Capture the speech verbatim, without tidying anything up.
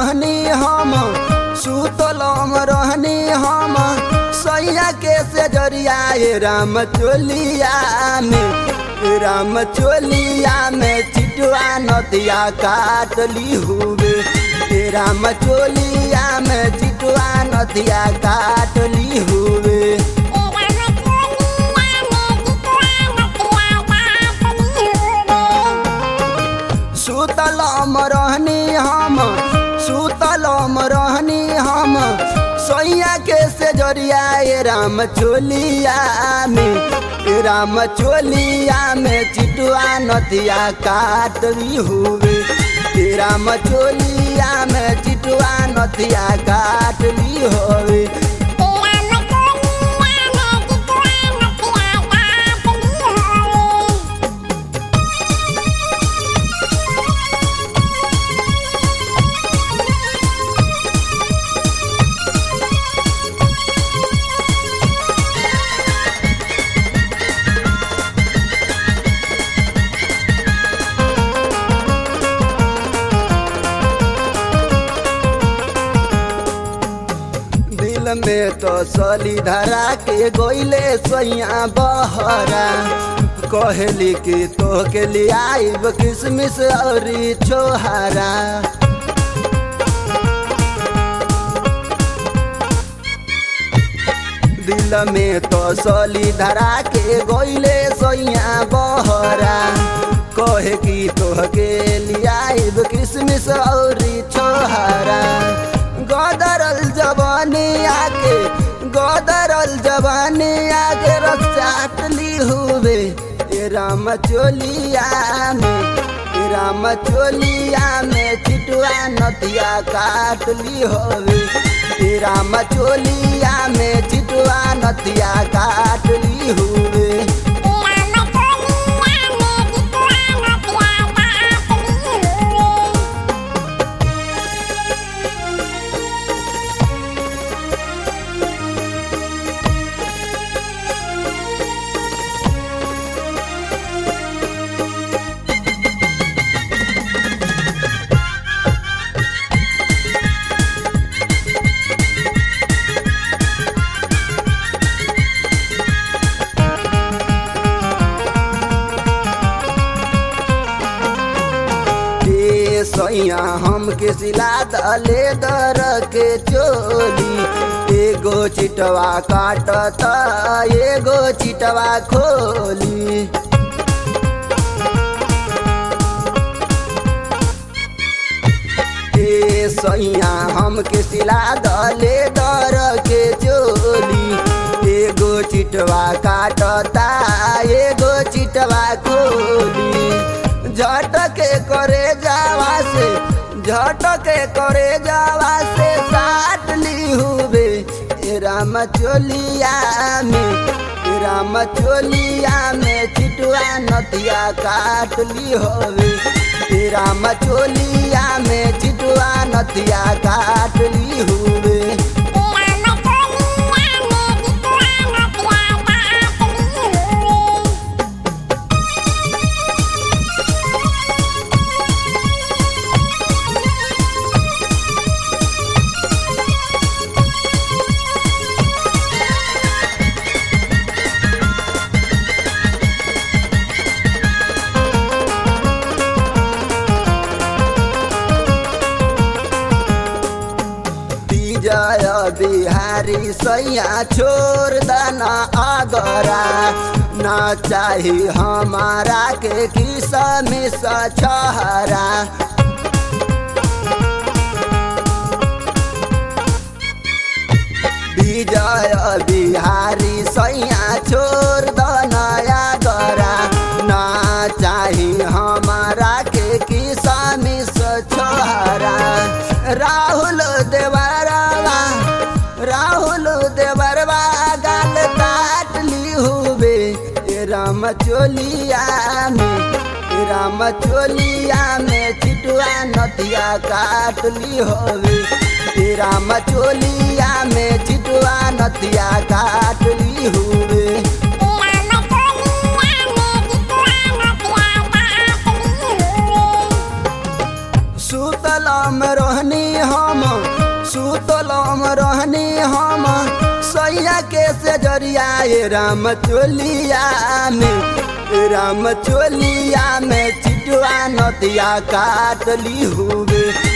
रहनी हम सुतलम रहनी हम सैया के से जरिया राम चोलिया में राम चोलिया में चिटवा नदिया काटली हुए राम चोलिया में चिटवा नदिया काटली हुए सुतलम रहनी हम सुतलम रहनी हम सैया के से जरिया राम चोलिया में राम चोलिया में चिटवा नदिया काटली हुए राम चोलिया में चिटवा नदिया काटली हुए में तो सली धरा के गोइले सैया बहरा कहली कि तो के लिए आइब किसमिस और छोहारा दिल में तो सली धरा के गोइले सैया बहरा कहे कि तो के लिए आइब किसमिस और छोहारा गदरल जवानी आके गदरल जवानी आके रचाटली हुए राम चोलिया में राम चोलिया में चिटवा नदिया काटली हुए राम चोलिया में चिटवा नदिया काटली हुए सैया हम के सिला दले दर के चोली एगो चिटवा काटता एगो चिटवा खोली ए सैया हम के सिला दले दर के चोली एगो चिटवा काटता एगो चिटवा खोली झटके करे जावा से झटके करे जावा से साट ली हुए राम चोलिया में राम चोलिया में चिटवा नदिया काट ली हुए राम चोलिया में चिटवा नदिया काट ली हुए बिहारी सैया छोड़ दना आगरा ना चाही हमारा के किसमिस छहरा विजय बिहारी सैया छोड़ दना आगरा ना चाही हमारा के किसमिस छहरा राहुल देवरवा राहुल देवरवा गाल काट ली हुए राम चोलिया में राम चोलिया में चिटवा नदिया काट ली हुए राम चोलिया में चिटवा नदिया काट ली हुए सुतला सुतलम रहनी हम सुतलम रहनी हम सैया के से जरियाए राम चोलिया में राम चोलिया में चिटवा नदिया काटली हुए।